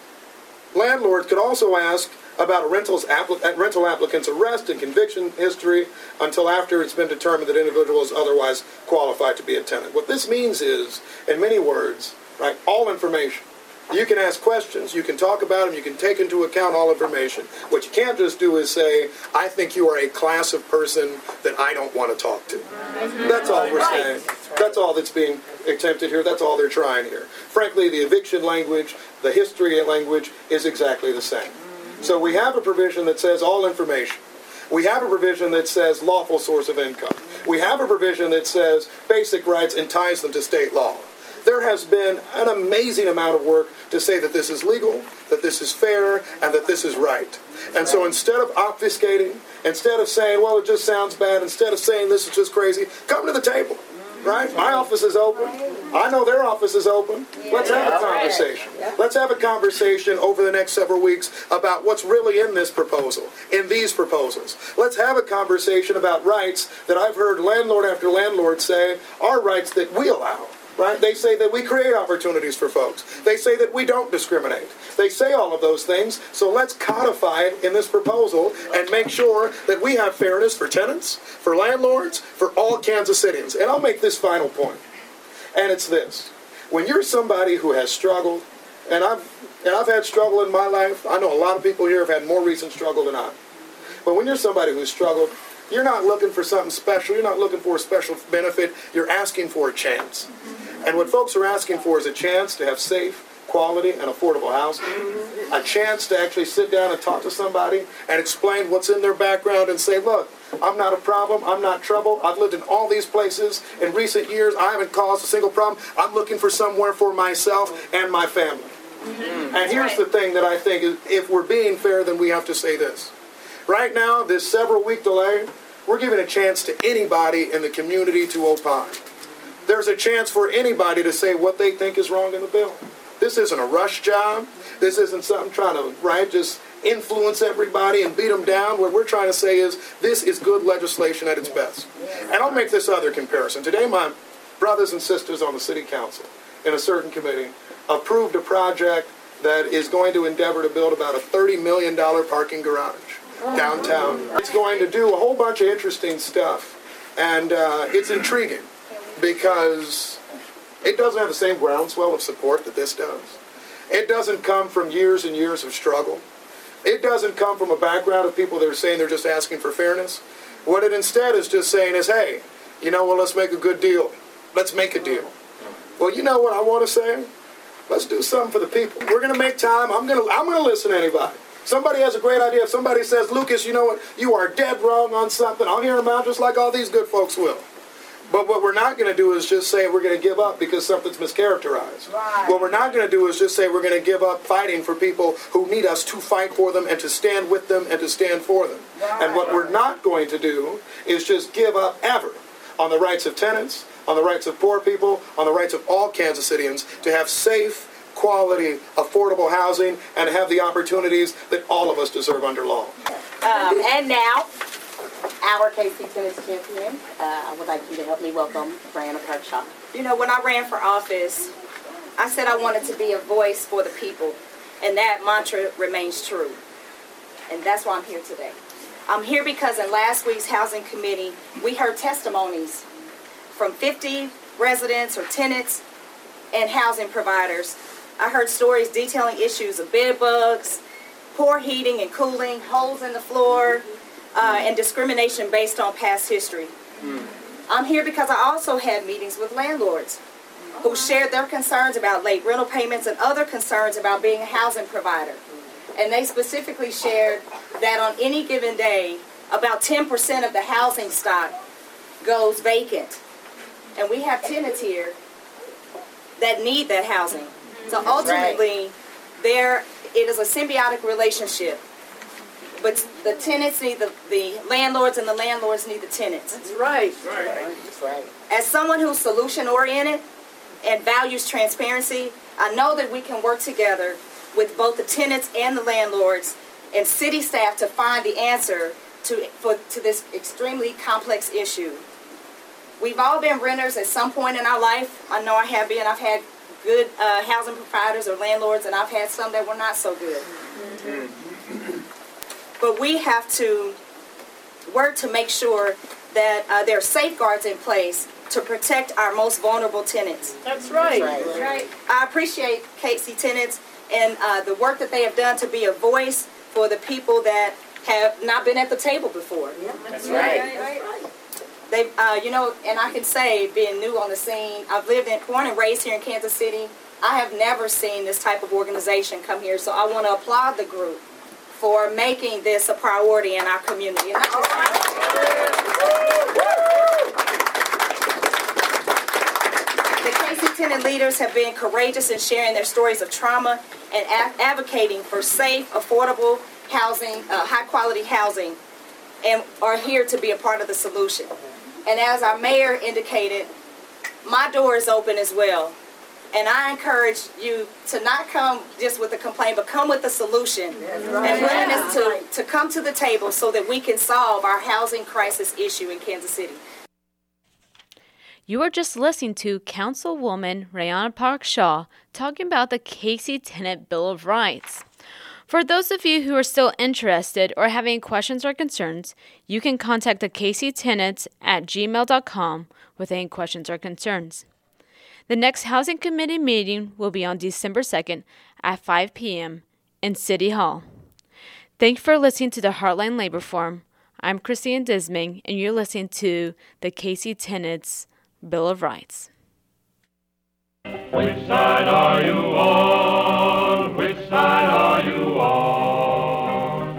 landlords could also ask about a rental applicant's arrest and conviction history until after it's been determined that individual is otherwise qualified to be a tenant. What this means is, in many words, right, all information. You can ask questions, you can talk about them, you can take into account all information. What you can't just do is say, I think you are a class of person that I don't want to talk to. That's all we're saying. That's all that's being attempted here. That's all they're trying here. Frankly, the eviction language, the history language is exactly the same. So we have a provision that says all information. We have a provision that says lawful source of income. We have a provision that says basic rights and ties them to state law. There has been an amazing amount of work to say that this is legal, that this is fair, and that this is right. And so instead of obfuscating, instead of saying, well, it just sounds bad, instead of saying this is just crazy, come to the table. Right? My office is open. I know their office is open. Let's have a conversation. Let's have a conversation over the next several weeks about what's really in this proposal, in these proposals. Let's have a conversation about rights that I've heard landlord after landlord say are rights that we allow. Right? They say that we create opportunities for folks. They say that we don't discriminate. They say all of those things, so let's codify it in this proposal and make sure that we have fairness for tenants, for landlords, for all Kansas Cityans. And I'll make this final point, and it's this. When you're somebody who has struggled, and I've had struggle in my life, I know a lot of people here have had more recent struggle than I. But when you're somebody who's struggled, you're not looking for something special. You're not looking for a special benefit. You're asking for a chance. And what folks are asking for is a chance to have safe, quality, and affordable housing. A chance to actually sit down and talk to somebody and explain what's in their background and say, look, I'm not a problem. I'm not trouble. I've lived in all these places in recent years. I haven't caused a single problem. I'm looking for somewhere for myself and my family. And here's the thing that I think is, if we're being fair, then we have to say this. Right now, this several-week delay, we're giving a chance to anybody in the community to opine. There's a chance for anybody to say what they think is wrong in the bill. This isn't a rush job. This isn't something trying to, right, just influence everybody and beat them down. What we're trying to say is this is good legislation at its best. And I'll make this other comparison. Today, my brothers and sisters on the city council in a certain committee approved a project that is going to endeavor to build about a $30 million parking garage downtown. It's going to do a whole bunch of interesting stuff, and it's intriguing because it doesn't have the same groundswell of support that this does. It doesn't come from years and years of struggle. It doesn't come from a background of people that are saying they're just asking for fairness. What it instead is just saying is, hey, you know what, let's make a good deal. Let's make a deal. Well, you know what I want to say? Let's do something for the people. We're going to make time. I'm going to listen to anybody. Somebody has a great idea. If somebody says, Lucas, you know what, you are dead wrong on something, I'll hear them out just like all these good folks will. But what we're not going to do is just say we're going to give up because something's mischaracterized. Right. What we're not going to do is just say we're going to give up fighting for people who need us to fight for them and to stand with them and to stand for them. Right. And what we're not going to do is just give up ever on the rights of tenants, on the rights of poor people, on the rights of all Kansas Cityans to have safe, quality, affordable housing and have the opportunities that all of us deserve under law. And now, our KC Tenants champion, I would like you to help me welcome Brianna Parkshaw. You know, when I ran for office, I said I wanted to be a voice for the people, and that mantra remains true. And that's why I'm here today. I'm here because in last week's Housing Committee, we heard testimonies from 50 residents or tenants and housing providers. I heard stories detailing issues of bed bugs, poor heating and cooling, holes in the floor, and discrimination based on past history. I'm here because I also had meetings with landlords who shared their concerns about late rental payments and other concerns about being a housing provider. And they specifically shared that on any given day, about 10% of the housing stock goes vacant. And we have tenants here that need that housing. So ultimately, it is a symbiotic relationship. But the tenants need the landlords, and the landlords need the tenants. That's right. That's right. As someone who's solution-oriented and values transparency, I know that we can work together with both the tenants and the landlords and city staff to find the answer to this extremely complex issue. We've all been renters at some point in our life. I know I have been. I've had good housing providers or landlords, and I've had some that were not so good. But we have to work to make sure that there are safeguards in place to protect our most vulnerable tenants. That's right. That's right. I appreciate KC Tenants and the work that they have done to be a voice for the people that have not been at the table before. Yeah, that's right. They, you know, and I can say, being new on the scene, I've born and raised here in Kansas City. I have never seen this type of organization come here, so I want to applaud the group for making this a priority in our community. And the KC Tenant leaders have been courageous in sharing their stories of trauma and advocating for safe, affordable housing, high-quality housing, and are here to be a part of the solution. And as our mayor indicated, my door is open as well. And I encourage you to not come just with a complaint, but come with a solution and willingness to come to the table so that we can solve our housing crisis issue in Kansas City. You are just listening to Councilwoman Brianna Parkshaw talking about the KC Tenant Bill of Rights. For those of you who are still interested or have any questions or concerns, you can contact the KC Tenants at gmail.com with any questions or concerns. The next Housing Committee meeting will be on December 2nd at 5 p.m. in City Hall. Thank you for listening to the Heartland Labor Forum. I'm Christine Disming, and you're listening to the KC Tenants Bill of Rights. Which side are you on? Which side are you on?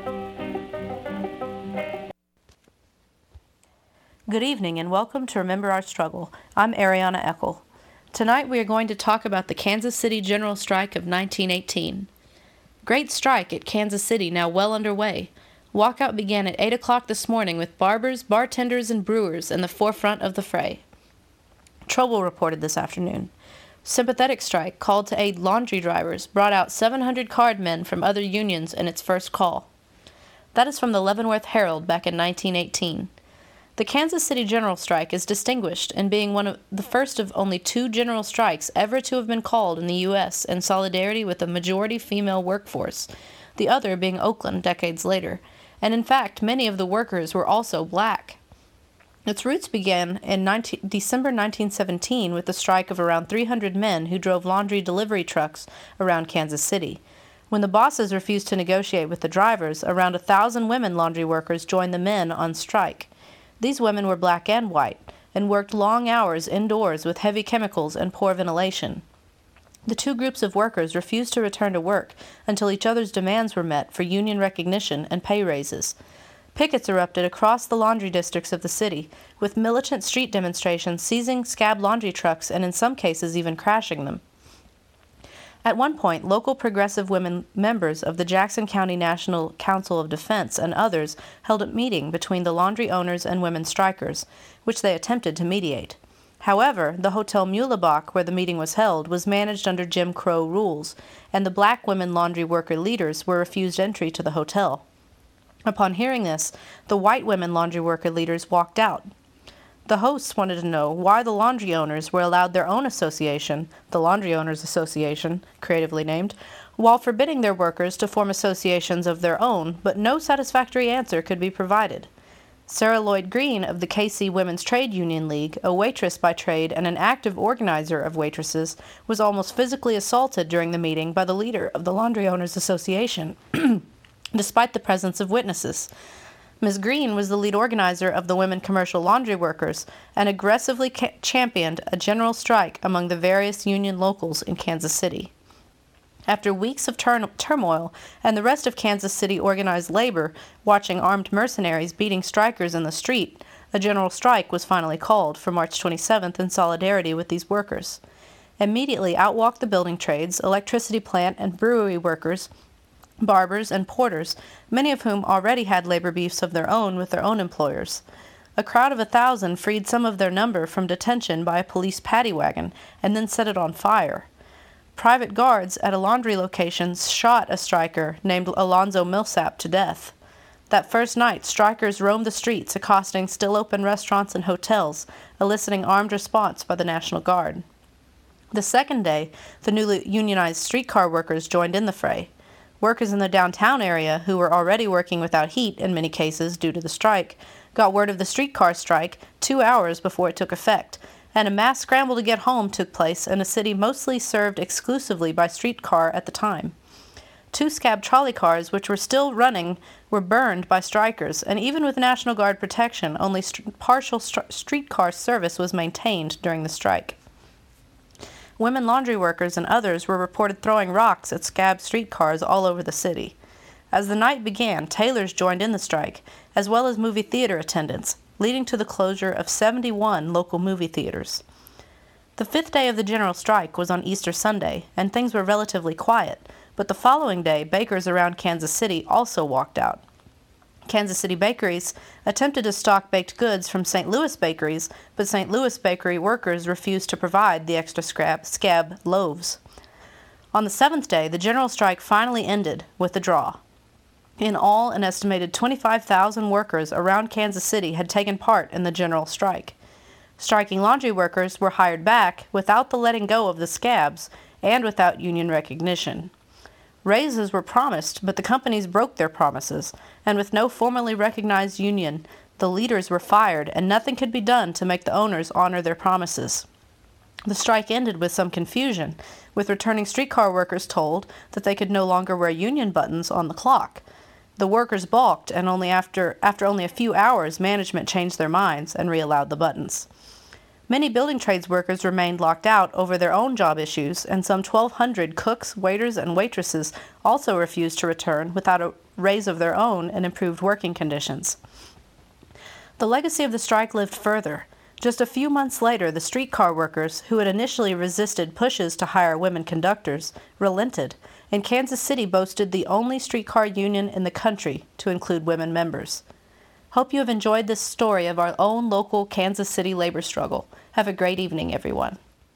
Good evening and welcome to Remember Our Struggle. I'm Ariana Eckel. Tonight we are going to talk about the Kansas City General Strike of 1918. Great strike at Kansas City now well underway. Walkout began at 8 o'clock this morning with barbers, bartenders, and brewers in the forefront of the fray. Trouble reported this afternoon. Sympathetic strike called to aid laundry drivers brought out 700 card men from other unions in its first call. That is from the Leavenworth Herald back in 1918. The Kansas City General Strike is distinguished in being one of the first of only 2 general strikes ever to have been called in the U.S. in solidarity with a majority female workforce, the other being Oakland decades later. And in fact, many of the workers were also black. Its roots began in December 1917 with the strike of around 300 men who drove laundry delivery trucks around Kansas City. When the bosses refused to negotiate with the drivers, around 1,000 women laundry workers joined the men on strike. These women were black and white, and worked long hours indoors with heavy chemicals and poor ventilation. The 2 groups of workers refused to return to work until each other's demands were met for union recognition and pay raises. Pickets erupted across the laundry districts of the city, with militant street demonstrations seizing scab laundry trucks and in some cases even crashing them. At one point, local progressive women members of the Jackson County National Council of Defense and others held a meeting between the laundry owners and women strikers, which they attempted to mediate. However, the Hotel Muehlebach, where the meeting was held, was managed under Jim Crow rules, and the black women laundry worker leaders were refused entry to the hotel. Upon hearing this, the white women laundry worker leaders walked out. The hosts wanted to know why the laundry owners were allowed their own association, the Laundry Owners Association, creatively named, while forbidding their workers to form associations of their own, but no satisfactory answer could be provided. Sarah Lloyd Green of the KC Women's Trade Union League, a waitress by trade and an active organizer of waitresses, was almost physically assaulted during the meeting by the leader of the Laundry Owners Association, despite the presence of witnesses. Ms. Green was the lead organizer of the Women Commercial Laundry Workers and aggressively championed a general strike among the various union locals in Kansas City. After weeks of turmoil and the rest of Kansas City organized labor watching armed mercenaries beating strikers in the street, a general strike was finally called for March 27th in solidarity with these workers. Immediately out walked the building trades, electricity plant and brewery workers, barbers, and porters, many of whom already had labor beefs of their own with their own employers. A crowd of 1,000 freed some of their number from detention by a police paddy wagon and then set it on fire. Private guards at a laundry location shot a striker named Alonzo Millsap to death. That first night, strikers roamed the streets, accosting still-open restaurants and hotels, eliciting armed response by the National Guard. The second day, the newly unionized streetcar workers joined in the fray. Workers in the downtown area, who were already working without heat in many cases due to the strike, got word of the streetcar strike 2 hours before it took effect, and a mass scramble to get home took place in a city mostly served exclusively by streetcar at the time. 2 scab trolley cars, which were still running, were burned by strikers, and even with National Guard protection, only partial streetcar service was maintained during the strike. Women laundry workers and others were reported throwing rocks at scab streetcars all over the city. As the night began, tailors joined in the strike, as well as movie theater attendants, leading to the closure of 71 local movie theaters. The 5th day of the general strike was on Easter Sunday, and things were relatively quiet, but the following day, bakers around Kansas City also walked out. Kansas City bakeries attempted to stock baked goods from St. Louis bakeries, but St. Louis bakery workers refused to provide the extra scab loaves. On the 7th day, the general strike finally ended with a draw. In all, an estimated 25,000 workers around Kansas City had taken part in the general strike. Striking laundry workers were hired back without the letting go of the scabs and without union recognition. Raises were promised, but the companies broke their promises, and with no formally recognized union, the leaders were fired and nothing could be done to make the owners honor their promises. The strike ended with some confusion, with returning streetcar workers told that they could no longer wear union buttons on the clock. The workers balked, and only after only a few hours, management changed their minds and reallowed the buttons. Many building trades workers remained locked out over their own job issues, and some 1,200 cooks, waiters, and waitresses also refused to return without a raise of their own and improved working conditions. The legacy of the strike lived further. Just a few months later, the streetcar workers, who had initially resisted pushes to hire women conductors, relented, and Kansas City boasted the only streetcar union in the country to include women members. Hope you have enjoyed this story of our own local Kansas City labor struggle. Have a great evening, everyone.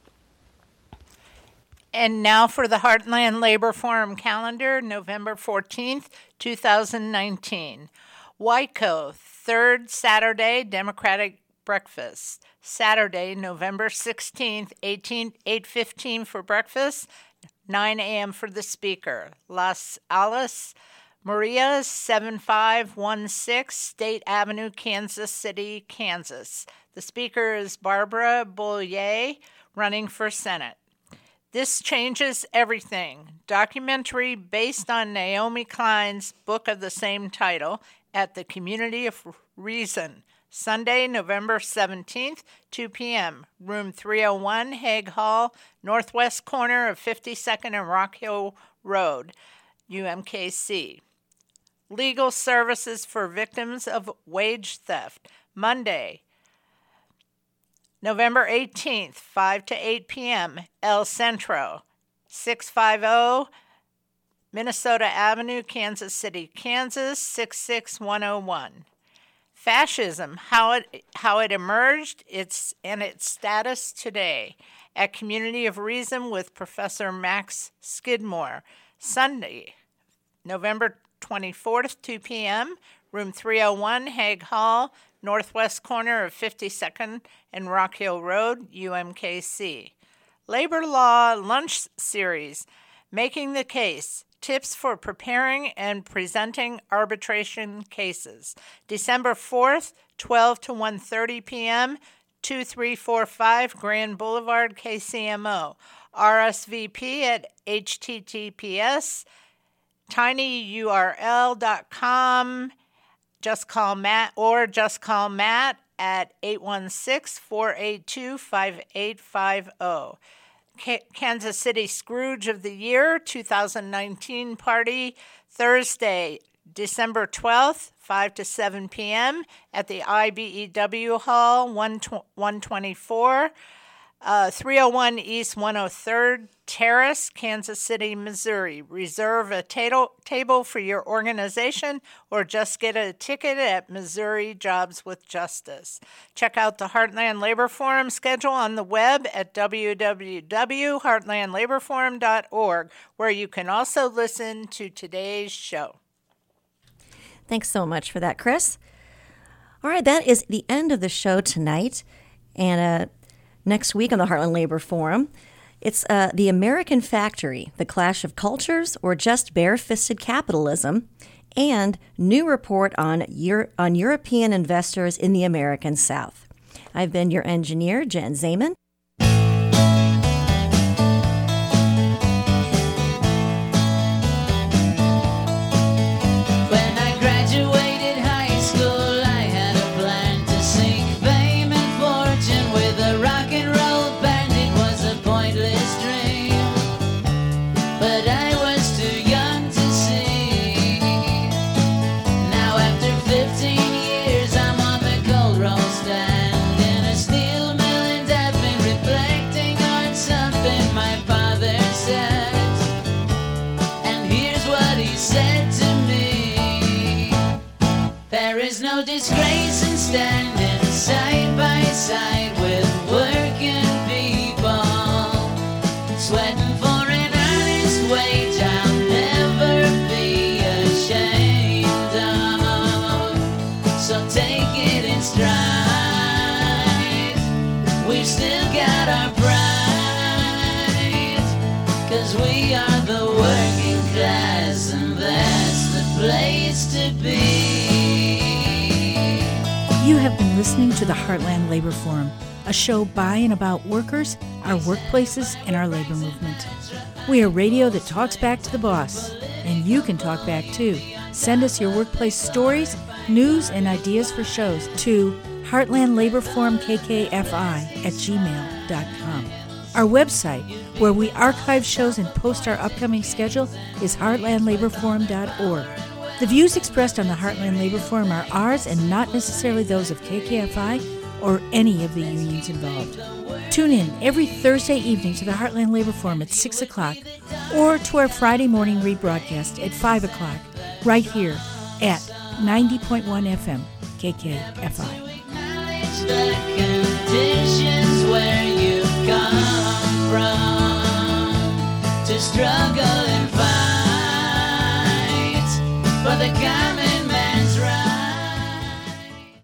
And now for the Heartland Labor Forum calendar, November 14th, 2019. Waco, third Saturday Democratic breakfast. Saturday, November 16th, 8:15 for breakfast, 9 a.m. for the speaker. Las Alas Marias, 7516 State Avenue, Kansas City, Kansas. The speaker is Barbara Boyer, running for Senate. This Changes Everything, documentary based on Naomi Klein's book of the same title at the Community of Reason. Sunday, November 17th, 2 p.m., room 301, Hague Hall, northwest corner of 52nd and Rock Hill Road, UMKC. Legal Services for Victims of Wage Theft, Monday, November 18th, 5 to 8 p.m., El Centro, 650 Minnesota Avenue, Kansas City, Kansas, 66101. Fascism, how it emerged, its status today, at Community of Reason with Professor Max Skidmore. Sunday, November 24th, 2 p.m., room 301, Hague Hall, northwest corner of 52nd and Rock Hill Road, UMKC. Labor Law Lunch Series, Making the Case, Tips for Preparing and Presenting Arbitration Cases. December 4th, 12 to 1:30 p.m., 2345 Grand Boulevard, KCMO. RSVP at https://tinyurl.com. Just call Matt at 816-482-5850. Kansas City Scrooge of the Year 2019 party, Thursday, December 12th, 5 to 7 p.m. at the IBEW Hall, 124, 301 East 103rd Terrace, Kansas City, Missouri. Reserve a table for your organization or just get a ticket at Missouri Jobs with Justice. Check out the Heartland Labor Forum schedule on the web at www.heartlandlaborforum.org, where you can also listen to today's show. Thanks so much for that, Chris. All right, that is the end of the show tonight. And next week on the Heartland Labor Forum, it's The American Factory, The Clash of Cultures, or Just Bare-Fisted Capitalism, and new report on European investors in the American South. I've been your engineer, Jen Zeman. Disgrace in standing side by side with working people, sweating for an honest wage I'll never be ashamed of. So take it in stride, we've still got our pride, 'cause we are the working class and that's the place to be. You have been listening to the Heartland Labor Forum, a show by and about workers, our workplaces, and our labor movement. We are radio that talks back to the boss, and you can talk back too. Send us your workplace stories, news, and ideas for shows to heartlandlaborforumkkfi@gmail.com. Our website, where we archive shows and post our upcoming schedule, is heartlandlaborforum.org. The views expressed on the Heartland Labor Forum are ours and not necessarily those of KKFI or any of the unions involved. Tune in every Thursday evening to the Heartland Labor Forum at 6 o'clock or to our Friday morning rebroadcast at 5 o'clock right here at 90.1 FM KKFI. The conditions where you've come from to struggle and fight for the common